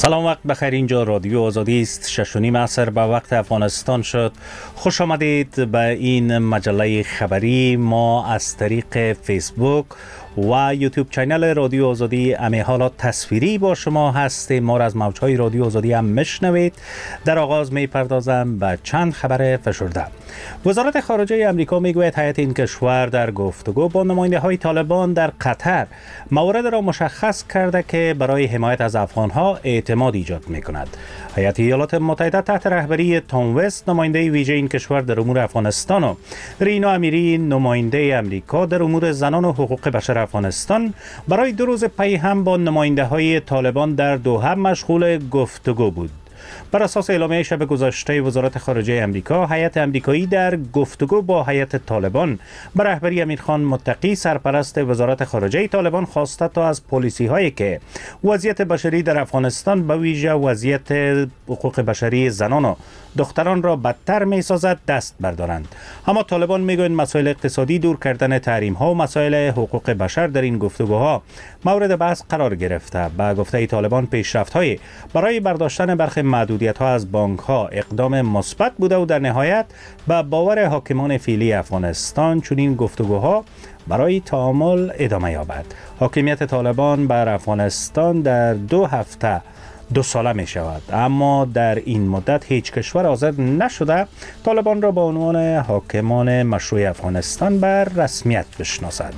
سلام، وقت بخیر. اینجا رادیو آزادی است. 6:30 عصر به وقت افغانستان شد. خوش آمدید به این مجله خبری. ما از طریق فیسبوک و یوتیوب چینل رادیو آزادی همه حالات تصویری با شما هستیم. ما را از موجهای رادیو آزادی هم میشنوید. در آغاز میپردازم به چند خبر فشرده. وزارت خارجه امریکا میگوید هیئت این کشور در گفتگو با نماینده های طالبان در قطر موارد را مشخص کرده که برای حمایت از افغانها اعتماد ایجاد میکند. هیئت ایالات متحده تحت رهبری تام وست نماینده ویژه این کشور در امور افغانستان و رینا امیری نماینده امریکا در امور زنان و حقوق بشر افغانستان برای 2 روز پی هم با نماینده های طالبان در دوحه مشغول گفتگو بود. بر اساس اعلامیه شب گذشته وزارت خارجه امریکا، هیئت امریکایی در گفتگو با هیئت طالبان به رهبری امیرخان متقی سرپرست وزارت خارجه طالبان خواسته تا از پالیسی هایی که وضعیت بشری در افغانستان به ویژه وضعیت حقوق بشری زنان و دختران را بدتر می سازد دست بردارند. اما طالبان میگویند مسائل اقتصادی، دور کردن تحریم ها و مسائل حقوق بشر در این گفتگوها مورد بحث قرار گرفته. به گفته طالبان پیشرفت های برای برداشتن برخی محدودیت ها از بانک ها اقدام مثبت بوده و در نهایت به باور حاکمان فعلی افغانستان چنین گفتگوها برای تعامل ادامه یابد. حاکمیت طالبان بر افغانستان در 2 هفته 2 ساله می شود، اما در این مدت هیچ کشور حاضر نشده طالبان را به عنوان حاکمان مشروع افغانستان بر رسمیت بشناسد.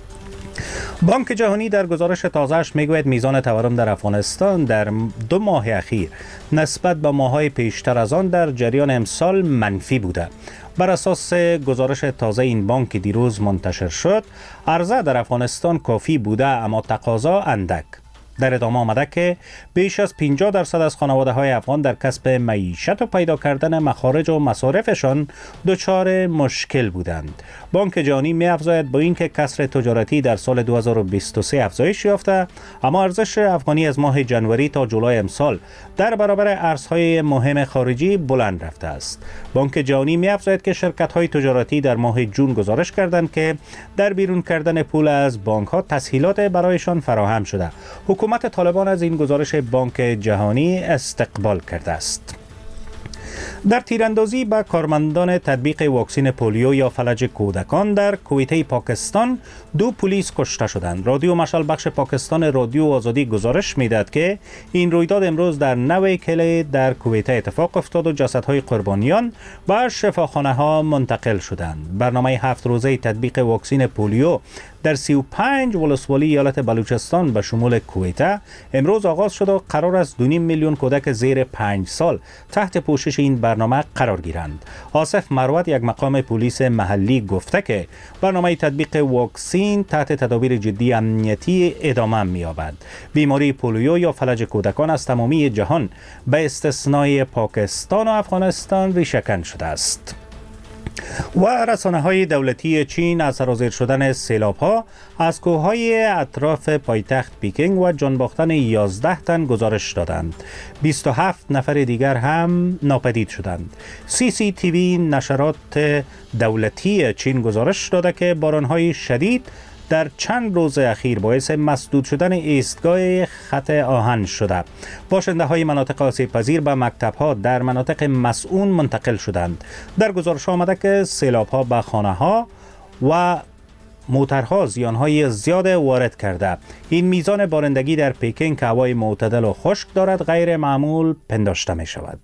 بانک جهانی در گزارش تازه‌اش میگوید میزان تورم در افغانستان در 2 ماه اخیر نسبت به ماه‌های پیشتر از آن در جریان امسال منفی بوده. بر اساس گزارش تازه این بانک که دیروز منتشر شد، عرضه در افغانستان کافی بوده اما تقاضا اندک. در ادامه آمده که بیش از 50% از خانواده‌های افغان در کسب معیشت و پیدا کردن مخارج و مصارفشان دچار مشکل بودند. بانک جهانی می‌افزاید با اینکه کسر تجارتی در سال 2023 افزایش یافته، اما ارزش افغانی از ماه جنوری تا جولای امسال در برابر ارزهای مهم خارجی بلند رفته است. بانک جهانی می‌افزاید که شرکت‌های تجارتی در ماه جون گزارش کردند که در بیرون کردن پول از بانک‌ها تسهیلات برایشان فراهم شده. حکومت طالبان از این گزارش بانک جهانی استقبال کرده است. در تیراندازی به کارمندان تطبیق واکسن پولیو یا فلج کودکان در کویته پاکستان 2 پلیس کشته شدند. رادیو مشعل بخش پاکستان رادیو آزادی گزارش میداد که این رویداد امروز در نوی کلی در کویته اتفاق افتاد و جسدهای قربانیان به شفاخانه ها منتقل شدند. برنامه 7 روزه تطبیق واکسن پولیو در 35 ولسوالی ایالت بلوچستان به شمول کویته امروز آغاز شد و قرار است 2.5 میلیون کودک زیر 5 سال تحت پوشش این برنامه قرار گیرند. آصف مروت، یک مقام پلیس محلی، گفته که برنامه تطبیق واکسن تحت تدابیر جدی امنیتی ادامه می‌یابد. بیماری پولیو یا فلج کودکان از تمامی جهان به استثنای پاکستان و افغانستان ریشه‌کن شده است. و رسانه‌های دولتی چین از سرازیر شدن سیلاب‌ها از کوههای اطراف پایتخت پیکینگ و جان باختن 11 تن گزارش دادند. 27 نفر دیگر هم ناپدید شدند. CCTV نشرات دولتی چین گزارش داده که باران‌های شدید در چند روز اخیر باعث مسدود شدن ایستگاه خط آهن شده. باشنده های مناطق آسیب پذیر به مکتب ها در مناطق مسئول منتقل شدند. در گزارش آمده که سیلاب ها به خانه ها و موترها زیان های زیاد وارد کرده. این میزان بارندگی در پیکینگ که هوای معتدل و خشک دارد غیر معمول پنداشته می شود.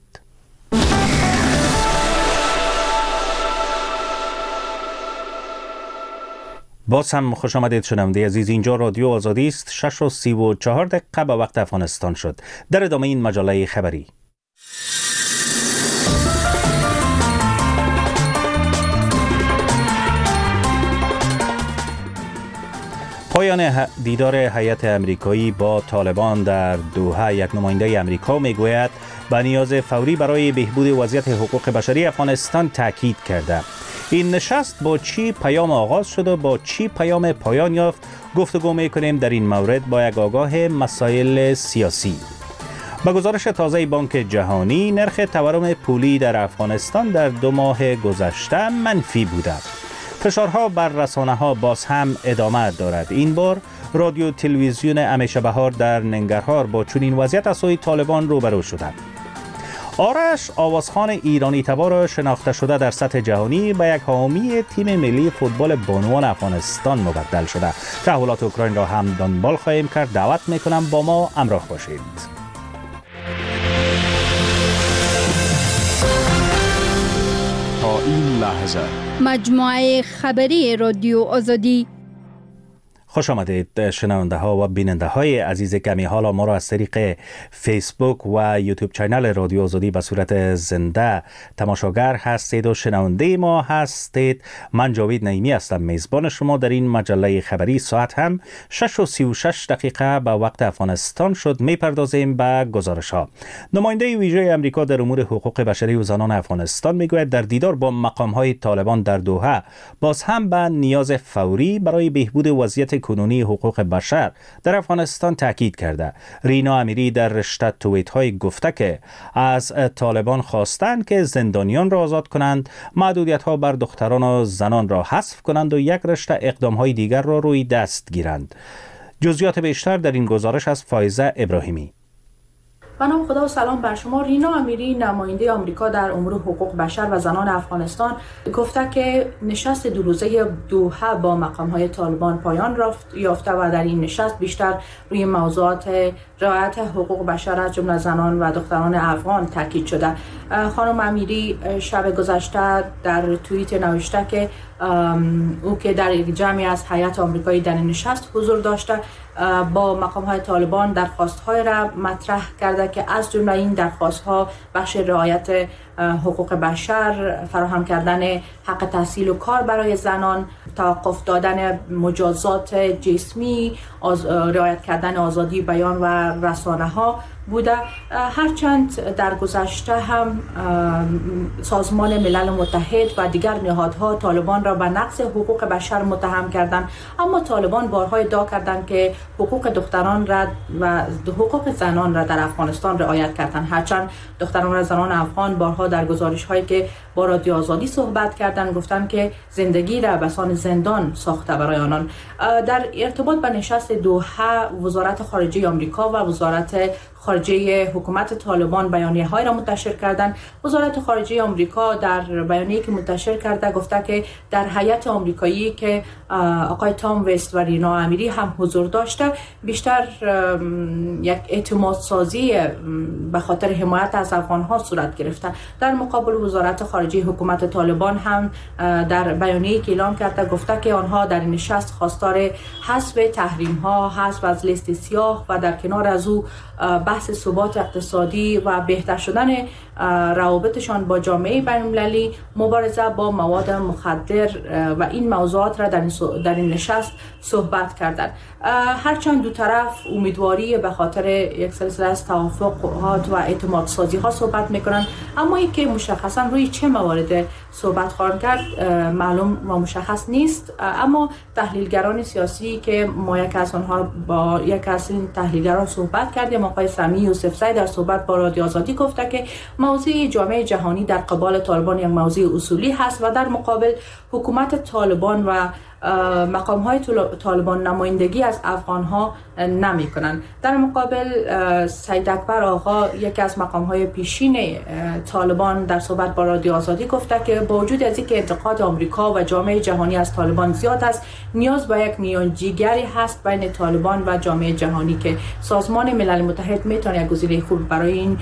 باز هم خوش آمدید شنونده عزیز. اینجا رادیو آزادی است. 6:34 به وقت افغانستان شد. در ادامه این مجله خبری. پایان دیدار هیئت امریکایی با طالبان در دوحه، یک نماینده امریکا میگوید به نیاز فوری برای بهبود وضعیت حقوق بشری افغانستان تاکید کرده. این نشست با چی پیام آغاز شد و با چی پیام پایان یافت گفتگو میکنیم در این مورد با یک آگاه مسائل سیاسی. با گزارش تازه بانک جهانی، نرخ تورم پولی در افغانستان در 2 ماه گذشته منفی بوده. فشارها بر رسانه‌ها باز هم ادامه دارد. این بار رادیو تلویزیون همیشه بهار در ننگرهار با چنین وضعیت از سوی طالبان روبرو شدند. آرش آوازخان ایرانی تبار شناخته شده در سطح جهانی به یک حامی تیم ملی فوتبال بانوان افغانستان مبدل شده. تحولات اوکراین را هم دنبال خواهیم کرد. دعوت میکنم با ما همراه باشید. تا این لحظه مجموعه خبری رادیو آزادی. خوش آمدید شنونده ها و بیننده های عزیز گرامی. حالا ما را از طریق فیسبوک و یوتیوب چینل رادیو آزادی به صورت زنده تماشاگر هستید و شنونده ما هستید. من جاوید نعیمی هستم، میزبان شما در این مجله خبری. ساعت هم 6:36 به وقت افغانستان شد. میپردازیم به گزارش ها. نماینده ویژه امریکا در امور حقوق بشری و زنان افغانستان میگوید در دیدار با مقام های طالبان در دوحه باز هم به نیاز فوری برای بهبود وضعیت کنونی حقوق بشر در افغانستان تاکید کرده. رینا امیری در رشته توییت های گفته که از طالبان خواستند که زندانیان را آزاد کنند، محدودیت ها بر دختران و زنان را حذف کنند و یک رشته اقدام های دیگر را روی دست گیرند. جزئیات بیشتر در این گزارش از فایزه ابراهیمی. به نام خدا و سلام بر شما. رینا امیری نماینده آمریکا در امور حقوق بشر و زنان افغانستان گفته که نشست دو روزه دوحه با مقام‌های طالبان پایان یافته و در این نشست بیشتر روی موضوعات رعایت حقوق بشر از جمله زنان و دختران افغان تاکید شده. خانم امیری شب گذشته در توییت نوشته که او که در یک جمعی از هیئت آمریکایی در نشست حضور داشته با مقام‌های طالبان درخواست‌های را مطرح کرده که از جمله این درخواست‌ها بخش رعایت حقوق بشر، فراهم کردن حق تحصیل و کار برای زنان، توقف دادن مجازات جسمی، رعایت کردن آزادی بیان و رسانه‌ها بوده. هرچند در گذشته هم سازمان ملل متحد و دیگر نهادها طالبان را به نقض حقوق بشر متهم کردند، اما طالبان بارها ادعا کردند که حقوق دختران را و حقوق زنان را در افغانستان رعایت کردند. هرچند دختران و زنان افغان بارها در گزارش هایی که با رادیو آزادی صحبت کردند گفتند که زندگی را به سان زندان ساخته برای آنان. در ارتباط به نشست دوحه وزارت خارجه آمریکا و وزارت خارجه حکومت طالبان بیانیه‌های را منتشر کردند. وزارت خارجه آمریکا در بیانیه‌ای که منتشر کرده گفته که در هیئت آمریکایی که آقای تام وست و رینا امیری هم حضور داشته بیشتر یک اعتماد سازی به خاطر حمایت از افغان‌ها صورت گرفته. در مقابل وزارت خارجه حکومت طالبان هم در بیانیه‌ای که اعلام کرده گفته که آنها در این نشست خواستار حذف تحریم‌ها، حذف از لیست سیاه و در کنار از او بحث ثبات اقتصادی و بهتر شدن روابطشان با جامعه بین‌المللی، مبارزه با مواد مخدر و این موضوعات را در این نشست صحبت کردند. هرچند دو طرف امیدواری به خاطر یک سلسله از توافقات و اعتماد سازی ها صحبت میکنند، اما این که مشخصا روی چه موارد صحبت خواهند کرد معلوم و مشخص نیست. اما تحلیلگران سیاسی که ما یک از آنها با یک از این تحلیلگران صحبت کردیم، آقای سمی یوسفزی در صحبت با رادیو آزادی گفته که موضوع جامعه جهانی در قبال طالبان یک موضوع اصولی هست و در مقابل حکومت طالبان و مقام‌های طالبان نمایندگی از افغان‌ها نمی‌کنند. در مقابل سید اکبر آقا یکی از مقام‌های پیشین طالبان در صحبت با رادیو آزادی گفته که با وجود از اینکه انتقاد آمریکا و جامعه جهانی از طالبان زیاد است، نیاز به یک میانجیگری هست بین طالبان و جامعه جهانی که سازمان ملل متحد میتونه یک گزینه خوب برای این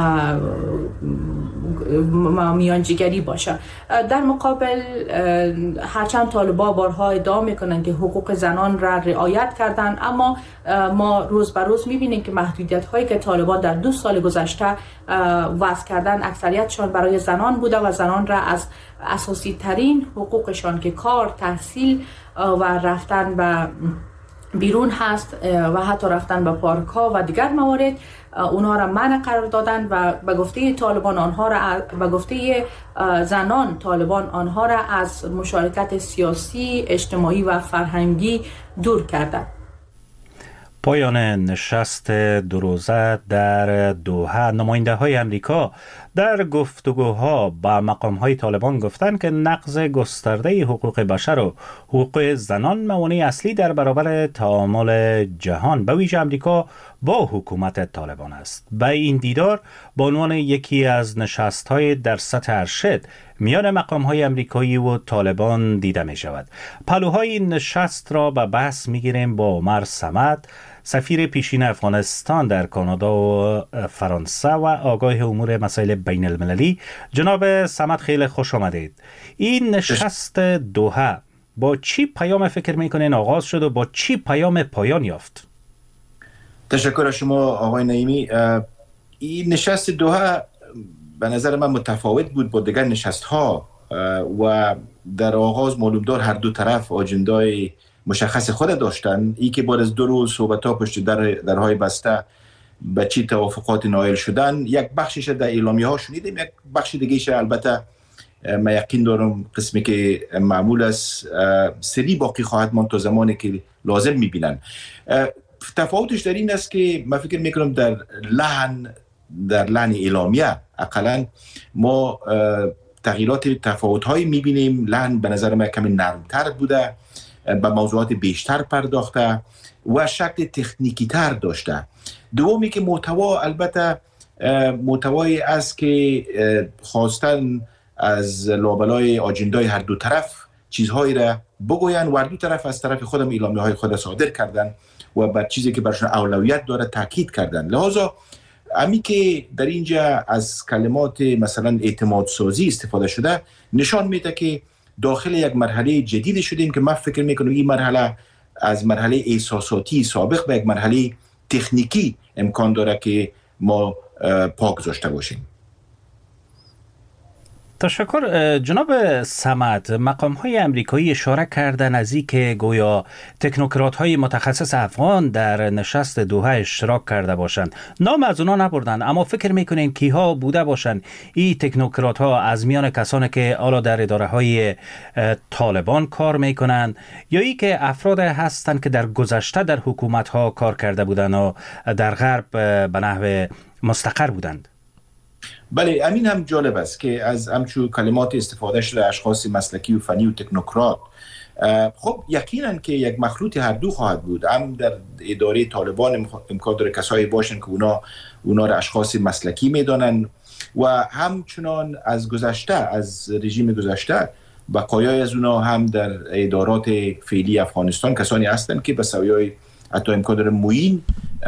میانجیگری باشه. در مقابل هرچند طالبان بارها ادعا میکنن که حقوق زنان را رعایت کردن، اما ما روز به روز میبینیم که محدودیت هایی که طالبان در 2 سال گذشته وضع کردن اکثریتشان برای زنان بوده و زنان را از اساسی ترین حقوقشان که کار، تحصیل و رفتن به بیرون هست و حتی رفتن به پارک ها و دیگر موارد اونها را منع قرار دادن و به گفته طالبان آنها را به گفته زنان طالبان آنها را از مشارکت سیاسی، اجتماعی و فرهنگی دور کردند. پایان نشست دو روزه در دوحه، نماینده های امریکا در گفتگوها با مقام های طالبان گفتند که نقض گسترده حقوق بشر و حقوق زنان موانع اصلی در برابر تعامل جهان به ویژه امریکا با حکومت طالبان است. به این دیدار به عنوان یکی از نشست های در سطح ارشد میان مقام های امریکایی و طالبان دیده می شود. پلوهای این نشست را به بحث می گیریم با عمر صمد، سفیر پیشین افغانستان در کانادا و فرانسه و آگاه امور مسائل بین المللی. جناب صمد خیلی خوش آمدید. این نشست دوحه با چی پیام فکر میکنین آغاز شد و با چی پیام پایان یافت؟ تشکر از شما آقای نعیمی. این نشست دوحه به نظر من متفاوت بود با دیگر نشست ها و در آغاز معلومدار هر دو طرف آجندای مشخص خود داشتن. ای که بعد از 2 روز صحبت‌ها پشت درهای بسته به چی توافقات نائل شدن، یک بخشش در اعلامیه ها شنیدیم، یک بخش دیگه‌اش البته من یقین دارم قسمی که معمول است سری باقی خواهد ماند تا زمانی که لازم می‌بینن. تفاوتش در این است که من فکر میکنم در لحن اعلامیه اقلا ما تغییرات تفاوت‌هایی می‌بینیم. لحن به نظر من کمی نرمتر بوده، به موضوعات بیشتر پرداخته و شکل تکنیکی تر داشته. دومی که محتوا البته محتوایی است که خواستن از لابلای آجندای هر دو طرف چیزهایی را بگوین و هر دو طرف از طرف خودم اعلامیه‌های خود صادر کردن و بر چیزی که برشون اولویت داره تاکید کردن. لذا امی که در اینجا از کلمات مثلا اعتماد سازی استفاده شده نشان میده که داخل یک مرحله جدید شدیم که من فکر میکنم این مرحله از مرحله احساساتی سابق به یک مرحله تکنیکی امکان داره که ما پا گذاشته باشیم. تشکر. جناب صمد، مقام های امریکایی اشاره کردن از این که گویا تکنوکرات های متخصص افغان در نشست دوحه اشتراک کرده باشند. نام از اونا نبردن، اما فکر میکنین کیها بوده باشند این تکنوکرات ها؟ از میان کسانی که حالا در اداره های طالبان کار میکنن یا ای که افراد هستند که در گذشته در حکومت ها کار کرده بودند و در غرب به نحو مستقر بودند؟ بله، امین هم جالب است که از همچون کلمات استفاده شده اشخاص مسلکی و فنی و تکنوکرات. خب یقینا که یک مخلوط هر دو خواهد بود. هم در اداره طالبان امکان داره کسایی باشن که اونا را اشخاص مسلکی میدانن و همچنان از گذشته، از رژیم گذشته بقایای از اونا هم در ادارات فعلی افغانستان کسانی هستند که به سویای حتی امکان داره معین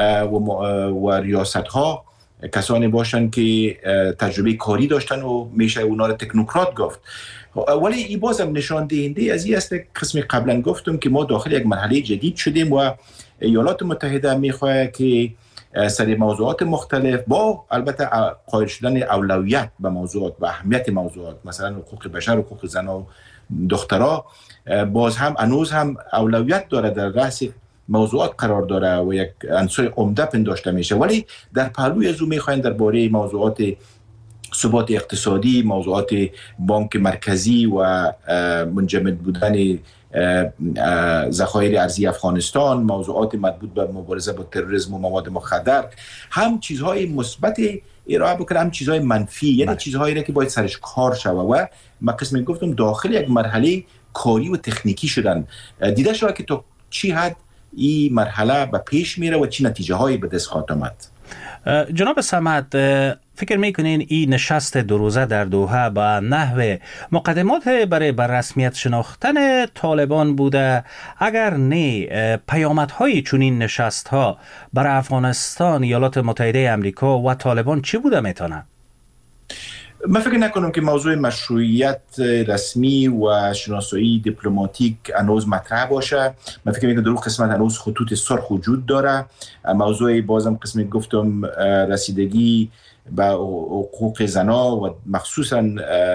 و ریاست ها کسانی باشن که تجربه کاری داشتن و میشه اونا رو تکنوکرات گفت. ولی این بازم نشان دهنده از این است قسمی قبلا گفتم که ما داخل یک مرحله جدید شدیم و ایالات متحده میخواه که سر موضوعات مختلف با البته قائل شدن اولویت به موضوعات و اهمیت موضوعات مثلا حقوق بشر و حقوق زن و دخترها باز هم هنوز هم اولویت داره در رأس موضوعات قرار داره و یک عنصر عمده پنداشته میشه. ولی در پهلوی از او میخواین درباره موضوعات ثبات اقتصادی، موضوعات بانک مرکزی و منجمد بودن ذخایر ارزی افغانستان، موضوعات مربوط به مبارزه با تروریسم و مواد مخدر، هم چیزهای مثبت ارائه بکنه هم چیزهای منفی، یعنی چیزهایی را که باید سرش کار شود و من قسمی گفتم داخل یک مرحله کاری و تکنیکی شدن. دیده شود که تا چی حد این مرحله به پیش میره و چی نتیجه هایی به دست خواهد آمد. جناب صمد، فکر میکنین این نشست 2 روزه در دوحه به نحو مقدمات برای رسمیت شناختن طالبان بوده؟ اگر نه، پیامدهای چنین نشست ها برای افغانستان، ایالات متحده امریکا و طالبان چی بوده میتونه؟ من فکر نکنم که موضوع مشروعیت رسمی و شناسایی دیپلماتیک هنوز مطرح باشه. من فکر میکنم در اون قسمت هنوز خطوط سرخ وجود داره. موضوع بازم قسمی گفتم رسیدگی به حقوق زنا و مخصوصا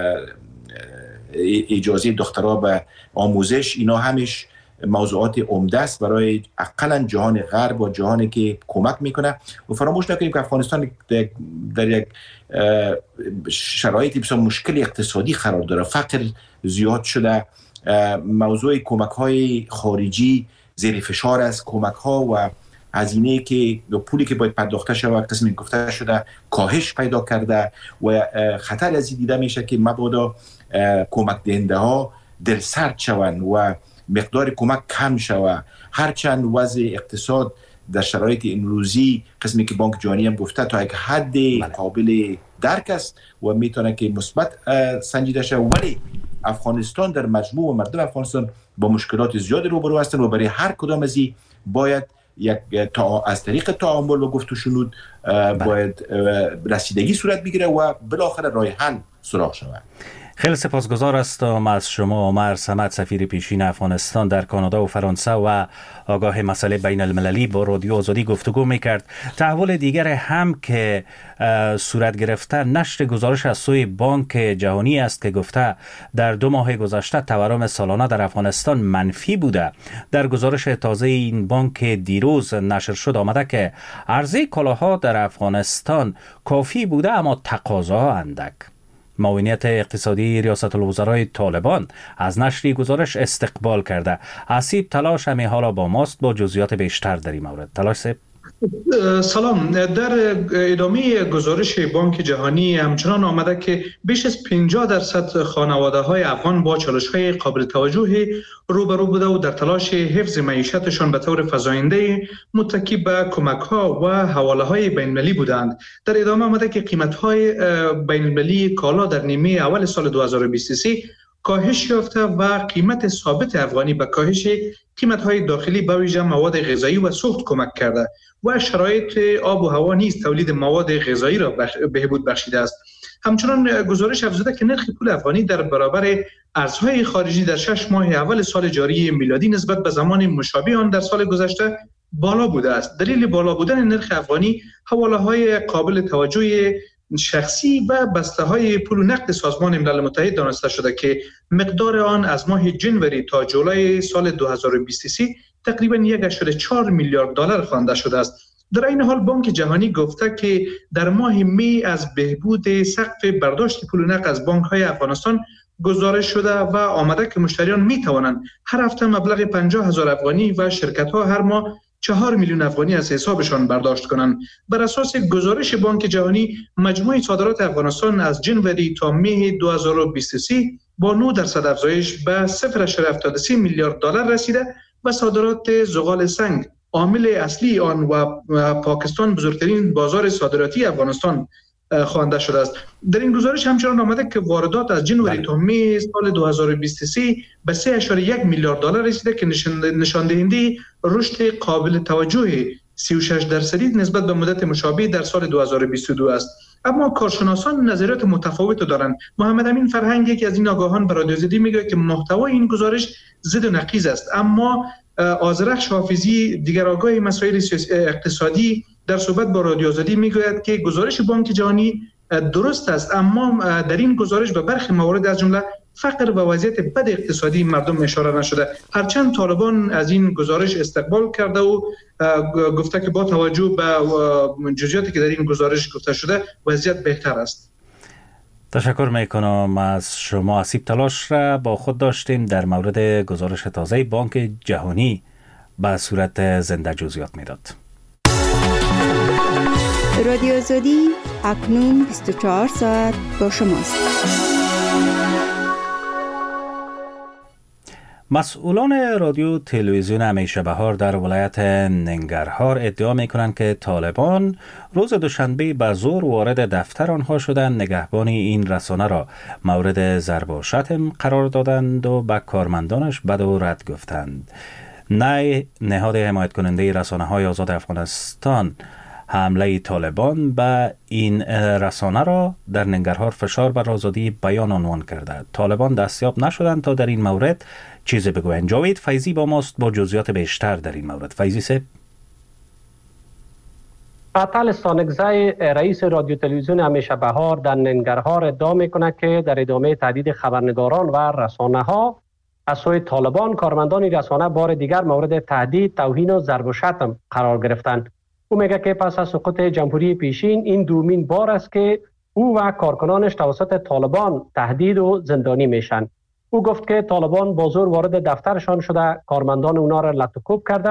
اجازه دخترها به آموزش، اینا همش موضوعات عمده است برای اقلا جهان غرب و جهانی که کمک میکنه. و فراموش نکنیم که افغانستان در یک شرایطی بسیار مشکل اقتصادی قرار داره، فقر زیاد شده، موضوع کمک های خارجی زیر فشار است، کمک ها و هزینه که پولی که باید پرداخته شود قسمی گفته شده کاهش پیدا کرده و خطر از دیده میشه که مبادا کمک دهنده ها دلسرد شوند و مقدار کمک کم شود. هرچند وضع اقتصاد در شرایط امروزی قسمی که بانک جهانی هم گفته تا یک حد قابل درک است و میتونه که مثبت سنجیده شود، ولی افغانستان در مجموع و مردم افغانستان با مشکلات زیادی روبرو هستند و برای هر کدام از این باید از طریق تعامل و گفت و شنود باید رسیدگی صورت بگیره و بالاخره راه حل سراغ شود. خیلی سپاسگزار هستم از شما عمر صمد، سفیر پیشین افغانستان در کانادا و فرانسه و آگاه مسئله بین المللی با رادیو آزادی گفتگو میکرد. تحول دیگر هم که صورت گرفته نشر گزارش از سوی بانک جهانی است که گفته در 2 ماه گذشته تورم سالانه در افغانستان منفی بوده. در گزارش تازه این بانک دیروز نشر شد آمده که عرضه کالاها در افغانستان کافی بوده اما تقاضا اندک. معاونیت اقتصادی ریاست الوزرای طالبان از نشر گزارش استقبال کرده. حسیب تلاش همی حالا با ماست با جزئیات بیشتر در این مورد. تلاش سیب. سلام. در ادامه گزارش بانک جهانی همچنان آمده که بیش از 50% خانواده های افغان با چالش های قابل توجهی روبرو بوده و در تلاش حفظ معیشتشان به طور فزاینده متکی به کمک ها و حواله های بین المللی بودند. در ادامه آمده که قیمت های بین المللی کالا در نیمه اول سال 2023 کاهش یافته و قیمت ثابت افغانی به کاهش قیمت‌های داخلی به ویژه مواد غذایی و سوخت کمک کرده و شرایط آب و هوا نیز تولید مواد غذایی را بهبود بخشیده است. همچنان گزارش افزوده که نرخ پول افغانی در برابر ارزهای خارجی در 6 ماه اول سال جاری میلادی نسبت به زمان مشابه آن در سال گذشته بالا بوده است. دلیل بالا بودن نرخ افغانی حواله‌های قابل توجه شخصی و بسته‌های پول و نقد سازمان ملل متحد دانسته شده که مقدار آن از ماه جنوری تا جولای سال 2023 تقریباً 1.4 میلیارد دلار خوانده شده است. در این حال بانک جهانی گفته که در ماه می از بهبود سقف برداشت پول و نقد از بانک‌های افغانستان گزارش شده و آمده که مشتریان می توانند هر هفته مبلغ 50,000 افغانی و شرکت‌ها هر ماه 4 میلیون افغانی از حسابشان برداشت کنند. بر اساس گزارش بانک جهانی مجموع صادرات افغانستان از جنوری تا مه 2023 با 9% افزایش به 0.73 میلیارد دلار رسیده و صادرات زغال سنگ عامل اصلی آن و پاکستان بزرگترین بازار صادراتی افغانستان خوانده شده است. در این گزارش همچنان آمده که واردات از جنوری تا مه سال 2023 به 3.1 میلیارد دلار رسیده که نشان دهنده رشد قابل توجه 36% نسبت به مدت مشابه در سال 2022 است. اما کارشناسان نظریات متفاوت دارند. محمد امین فرهنگ یکی از این آگاهان به رادیو آزادی میگه که محتوای این گزارش ضد و نقیض است، اما آذرخش حافظی دیگر آگاه مسائل اقتصادی در صحبت با رادیو آزادی میگوید که گزارش بانک جهانی درست است، اما در این گزارش به برخی موارد از جمله فقر و وضعیت بد اقتصادی مردم اشاره نشده. هرچند طالبان از این گزارش استقبال کرده و گفته که با توجه به جزئیاتی که در این گزارش گفته شده وضعیت بهتر است. تشکر میکنم از شما. اسیب تلاش را با خود داشتیم در مورد گزارش تازه بانک جهانی به صورت زنده جزئیات میداد. رادیو آزادی اکنون 24 ساعت با شماست. مسئولان رادیو تلویزیون همیشه بهار در ولایت ننگرهار ادعا میکنند که طالبان روز دوشنبه به زور وارد دفتر آنها شدند، نگهبان این رسانه را مورد ضرب و شتم قرار دادند و به کارمندانش بد و رد گفتند. نهاد حمایت کننده رسانه های آزاد افغانستان حمله طالبان به این رسانه را در ننگرهار فشار بر آزادی بیان عنوان کرده. طالبان دستیاب نشدند تا در این مورد چیزی بگویند. جاوید فیضی با ماست با جزئیات بیشتر در این مورد. فیضی صاحب. عطل سانگزی رئیس رادیو تلویزیون همیشه بهار در ننگرهار ادعا میکنه که در ادامه تهدید خبرنگاران و رسانه ها از سوی طالبان کارمندان رسانه بار دیگر مورد تهدید، توهین و ضرب و شتم قرار گرفتند. او میگه که پس از سقوط جمهوری پیشین این دومین بار است که او و کارکنانش توسط طالبان تهدید و زندانی میشن. او گفت که طالبان با زور وارد دفترشان شده، کارمندان اونا را لطوکوب کرده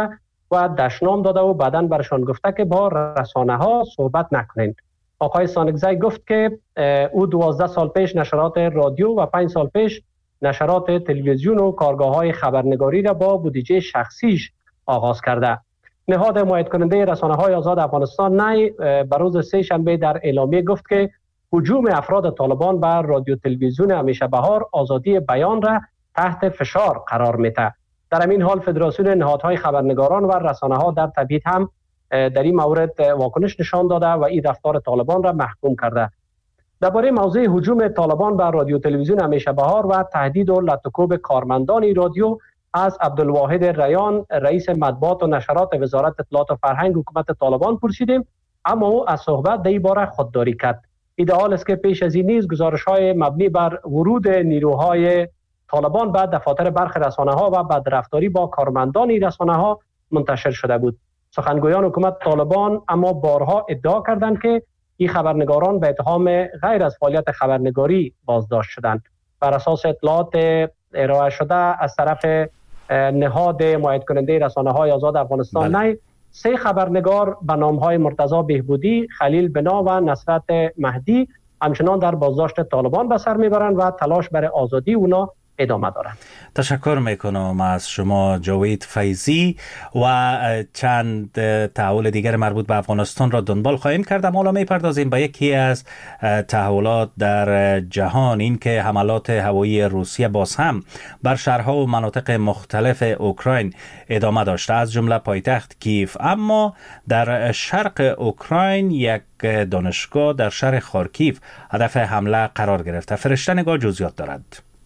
و دشنام داده و بعداً برشان گفته که با رسانه ها صحبت نکنین. آقای سانگزای گفت که او 12 سال پیش نشرات رادیو و 5 سال پیش نشرات تلویزیون و کارگاه های خبرنگاری را با بودجه شخصیش آغاز کرده. نهاد حمایت کننده رسانه های آزاد افغانستان نی بر روز سه شنبه در اعلامیه گفت که هجوم افراد طالبان بر رادیو تلویزیون همیشه بهار آزادی بیان را تحت فشار قرار میده. در همین حال فدراسیون نهادهای خبرنگاران و رسانه ها در تبعید هم در این مورد واکنش نشان داده و این رفتار طالبان را محکوم کرده. درباره موضوع هجوم طالبان بر رادیو تلویزیون همیشه بهار و تهدید و لطکوب کارمندان رادیو از عبدالواحد ریان رئیس مطبوعات و نشرات وزارت اطلاعات و فرهنگ حکومت طالبان پرسیدیم، اما او از صحبت در این باره خودداری کرد. ایدئال است که پیش از این نیز گزارش‌های مبنی بر ورود نیروهای طالبان به دفاتر برخی رسانه‌ها و بدرفتاری با کارمندان رسانه‌ها منتشر شده بود. سخنگویان حکومت طالبان اما بارها ادعا کردند که این خبرنگاران به اتهام غیر از فعالیت خبرنگاری بازداشت شدند. بر اساس اطلاعات ارائه شده از طرف نهاد حمایت کننده رسانه‌های آزاد افغانستان نی 3 خبرنگار به نام‌های مرتضی بهبودی، خلیل بنا و نصرت مهدی همچنان در بازداشت طالبان به سر میبرند و تلاش برای آزادی اونا ادامه دارند. تشکر میکنم از شما جاوید فیضی و چند تحول دیگر مربوط به افغانستان را دنبال خواهیم کرد. حالا میپردازیم به یکی از تحولات در جهان، این که حملات هوایی روسیه باز هم بر شهرها و مناطق مختلف اوکراین ادامه داشته، از جمله پایتخت کیف. اما در شرق اوکراین یک دانشگاه در شهر خارکیف هدف حمله قرار گرفته. فرشته نگاه جزئیات دارد.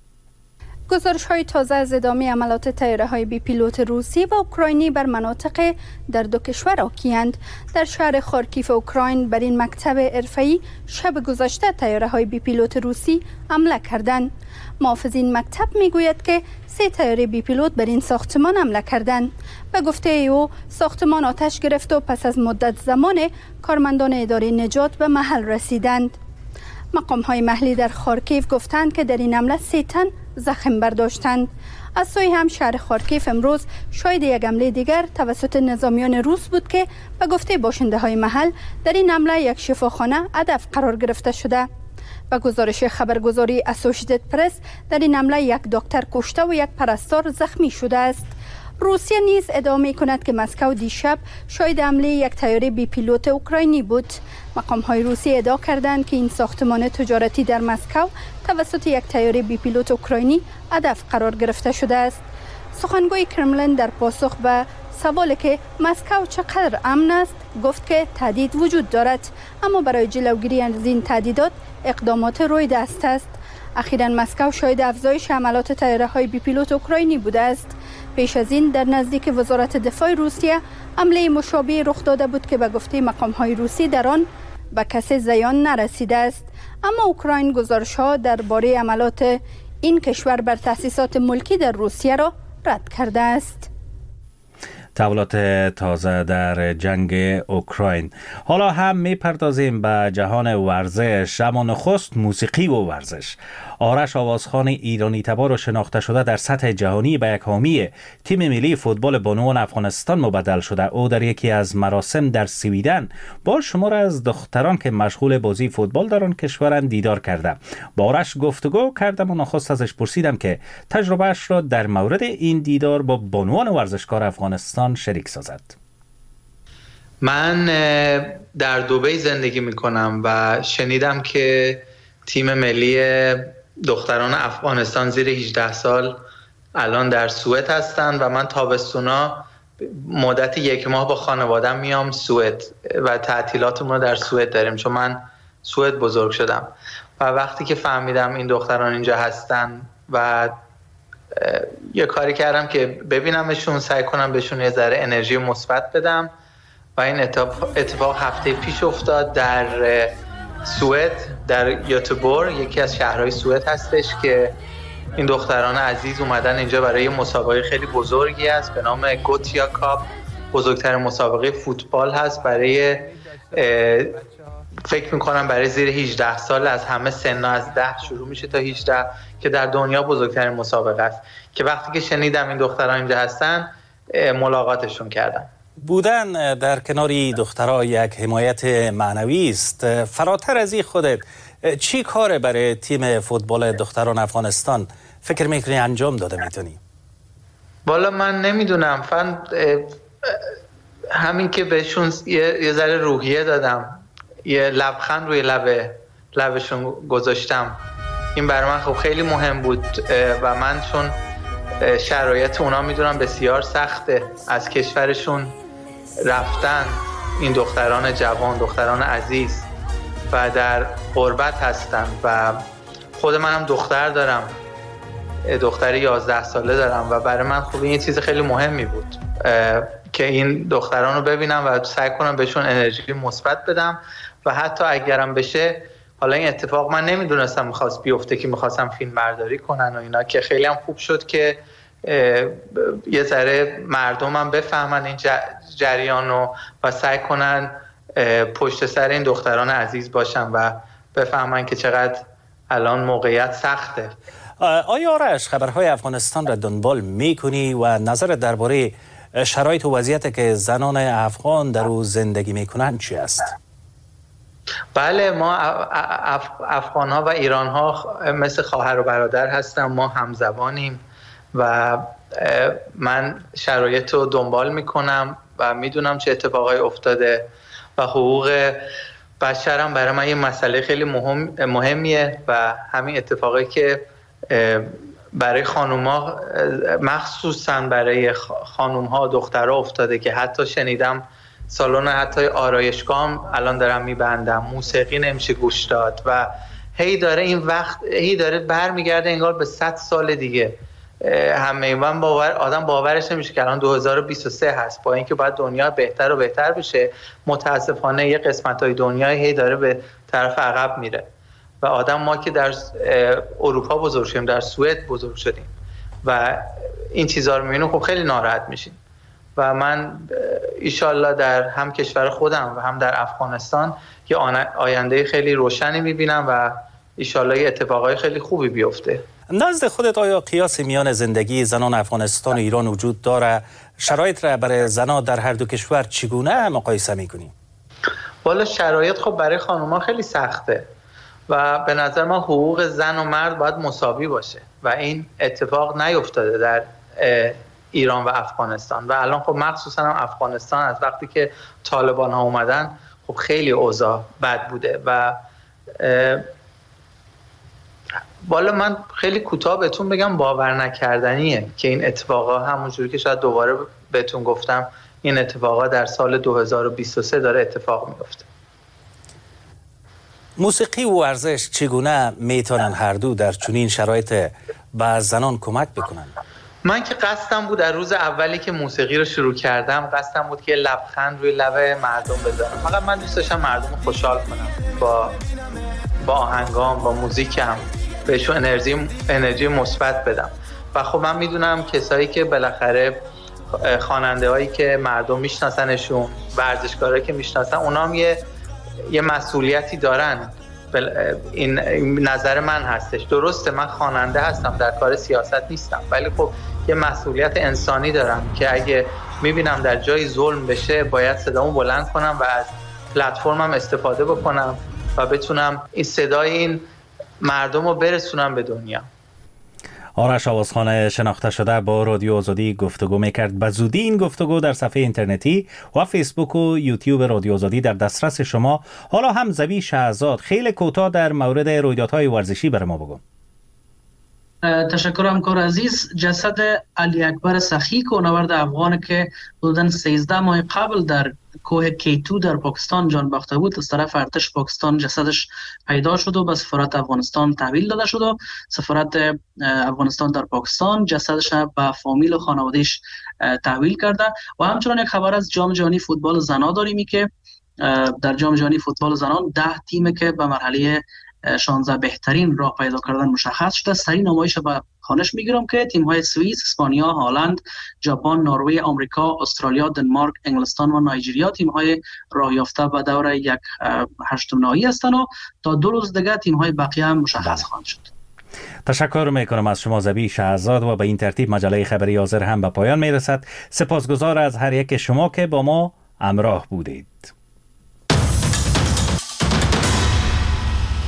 گزارش‌های تازه از ادامه حملات طیاره‌های بی پیلوت روسی و اوکراینی بر مناطق در دو کشور حاکی‌اند. در شهر خارکیف اوکراین بر این مکتب حرفه‌ای شب گذشته طیاره‌های بی پیلوت روسی حمله کردند. محافظین مکتب میگوید که 3 طیاره بی پیلوت بر این ساختمان حمله کردند. به گفته او ساختمان آتش گرفت و پس از مدت زمان کارمندان اداره نجات به محل رسیدند. مقام‌های محلی در خارکیف گفتند که در این حمله 3 تن زخم برداشتند. از سوی هم شهر خارکیف امروز شاهد یک حمله دیگر توسط نظامیان روس بود که به گفته باشنده‌های محل در این حمله یک شفاخانه هدف قرار گرفته شده. به گزارش خبرگزاری اسوشیتد پرس در این حمله یک دکتر کشته و یک پرستار زخمی شده است. روسیه نیز ادعا می‌کند که مسکو دیشب شاهد حمله یک طیاره بی پیلوت اوکراینی بود. مقام‌های روسی ادعا کردند که این ساختمان تجارتی در مسکو توسط یک طیاره بی پیلوت اوکراینی هدف قرار گرفته شده است. سخنگوی کرملین در پاسخ به سوالی که مسکو چقدر امن است گفت که تهدید وجود دارد، اما برای جلوگیری از این تهدیدات اقدامات روی دست است. اخیراً مسکو شاهد افزایش حملات طیاره‌های بی پیلوت اوکراینی بوده است. پیش از این در نزدیک وزارت دفاع روسیه حمله مشابه رخ داده بود که به گفته مقام‌های روسی در آن به کسی زیان نرسیده است. اما اوکراین گزارش‌ها درباره حملات این کشور بر تأسیسات ملکی در روسیه را رد کرده است. تحولات تازه در جنگ اوکراین. حالا هم میپردازیم به جهان ورزش، اما نخست موسیقی و ورزش. آرش آوازخان ایرانی تبار و شناخته شده در سطح جهانی به یک حامی تیم ملی فوتبال بانوان افغانستان مبدل شده. او در یکی از مراسم در سویدن با شمار از دختران که مشغول بازی فوتبال در آن کشورند دیدار کرده. با آرش گفتگو کردم و نخست ازش پرسیدم که تجربهش را در مورد این دیدار با بانوان ورزشکار افغانستان شریک سازد. من در دبی زندگی میکنم و شنیدم که تیم ملی دختران افغانستان زیر 18 سال الان در سوئد هستن و من تابستونا مدت 1 ماه با خانوادم میام سوئد و تعطیلاتمون رو در سوئد داریم، چون من سوئد بزرگ شدم. و وقتی که فهمیدم این دختران اینجا هستن و یه کاری کردم که ببینمشون، سعی کنم بهشون یه ذره انرژی مثبت بدم و این اتفاق هفته پیش افتاد در سوئد، در یوتبور، یکی از شهرهای سوئد هستش که این دختران عزیز اومدن اینجا برای مسابقه خیلی بزرگی است به نام گوتیا کاپ. بزرگترین مسابقه فوتبال هست برای فکر میکنم برای زیر 18 سال، از همه سن‌ها از 10 شروع میشه تا 18 که در دنیا بزرگترین مسابقه است. که وقتی که شنیدم این دختران اینجا هستن ملاقاتشون کردم. بودن در کناری دخترها یک حمایت معنوی است. فراتر از این خودت چی کار برای تیم فوتبال دختران افغانستان فکر میکنی انجام داده میتونی؟ والا من نمیدونم، فقط همین که بهشون یه ذره روحیه دادم، یه لبخند روی لبشون گذاشتم، این برای من خب خیلی مهم بود و من چون شرایط اونا میدونم بسیار سخته، از کشورشون رفتن این دختران جوان، دختران عزیز و در غربت هستن و خود منم دختر دارم، دختر 11 ساله دارم و برای من خب این یه چیز خیلی مهمی بود که این دختران رو ببینم و سعی کنم بهشون انرژی مثبت بدم و حتی اگرم بشه، حالا این اتفاق من نمیدونستم میخواست بیفته که میخواستم فیلم برداری کنن و اینا، که خیلی هم خوب شد که یه ذره مردم هم بفهمن این جریان و سعی کنن پشت سر این دختران عزیز باشن و بفهمن که چقدر الان موقعیت سخته. آیا آرش خبرهای افغانستان را دنبال میکنی و نظر درباره شرایط و وضعیتی که زنان افغان در او زندگی میکنن چی است؟ بله، ما افغان ها و ایران ها مثل خواهر و برادر هستیم، ما همزبانیم و من شرایط رو دنبال میکنم و میدونم چه اتفاقای افتاده و حقوق بشرم برای من یه مسئله خیلی مهمیه و همین اتفاقی که برای خانوما، مخصوصا برای خانوم‌ها و دخترها افتاده که حتی شنیدم سالن حتی آرایشگاه الان دارم میبندم، موسیقی نمیشه گوش داد و هی داره این وقت هی داره برمیگرده انگار به 100 سال دیگه. همه من آدم باورش نمیشه که الان 2023 هست، با اینکه باید دنیا بهتر و بهتر بشه، متاسفانه یه قسمت‌های دنیا هی داره به طرف عقب میره و ما که در اروپا بزرگ شدیم، در سوئد بزرگ شدیم و این چیزا رو میبینیم، خب خیلی ناراحت میشیم و من ایشالله در هم کشور خودم و هم در افغانستان یه آینده خیلی روشنی میبینم و ایشالله یه اتفاقای خیلی خوبی بیفته. نزد خودت آیا قیاس میان زندگی زنان افغانستان و ایران وجود داره؟ شرایط را برای زنان در هر دو کشور چگونه مقایسه میکنی؟ والا شرایط خب برای خانوما خیلی سخته و به نظر من حقوق زن و مرد باید مساوی باشه و این اتفاق نیفتاده در ایران و افغانستان و الان خب مخصوصا هم افغانستان از وقتی که طالبان ها اومدن خب خیلی اوضاع بد بوده و والا من خیلی کوتاه بهتون بگم باور نکردنیه که این اتفاقا همونجوری که شاید دوباره بهتون گفتم این اتفاقا در سال 2023 داره اتفاق میفته. موسیقی و ورزش چگونه میتونن هر دو در چنین شرایط به زنان کمک بکنن؟ من که قصدم بود در روز اولی که موسیقی رو شروع کردم قصدم بود که لبخند روی لب مردم بذارم. فقط من دوست داشتم مردم رو خوشحال کنم با آهنگام، با موزیکم، بهشون انرژی مثبت بدم و خب من میدونم کسایی که بالاخره خواننده هایی که مردم میشناسنشون، ورزشکارایی که میشناسن، اونا هم یه مسئولیتی دارن. این نظر من هستش. درسته من خواننده هستم، در کار سیاست نیستم، ولی خب یه مسئولیت انسانی دارم که اگه میبینم در جای ظلم بشه باید صدامو بلند کنم و از پلتفرمم استفاده بکنم و بتونم این صدای این مردم رو برسونم به دنیا. آرش آوازخان شناخته شده با رادیو آزادی گفتگو میکرد. به زودی این گفتگو در صفحه اینترنتی و فیسبوک و یوتیوب رادیو آزادی در دسترس شما. حالا هم زبی شهزاد خیلی کوتاه در مورد رویدادهای ورزشی بر ما بگو. تشکر همکار عزیز. جسد علی اکبر سخی کوهنورد افغان که حدوداً 13 ماه قبل در کوه کیتو در پاکستان جان باخته بود، از طرف ارتش پاکستان جسدش پیدا شد و به سفارت افغانستان تحویل داده شد و سفارت افغانستان در پاکستان جسدش به فامیل و خانوادهش تحویل کرده. و همچنان یک خبر از جام جهانی فوتبال زنان داریم که در جام جهانی فوتبال زنان 10 تیم که به مرحله 16 بهترین راه پیدا کردن مشخص شده. سری نمایش به خوانش میگیرم که تیم‌های سوئیس، اسپانیا، هلند، ژاپن، نروژ، آمریکا، استرالیا، دنمارک، انگلستان و نایجریا تیم‌های راه یافته به دور یک هشتم نهایی هستند و تا 2 روز دیگه تیم‌های بقیه هم مشخص خواهند شد. تشکر میکنم از شما زبی شهزاد و به این ترتیب مجله خبری حاضر هم به پایان میرسد. سپاسگزار از هر یک شما که با ما همراه بودید.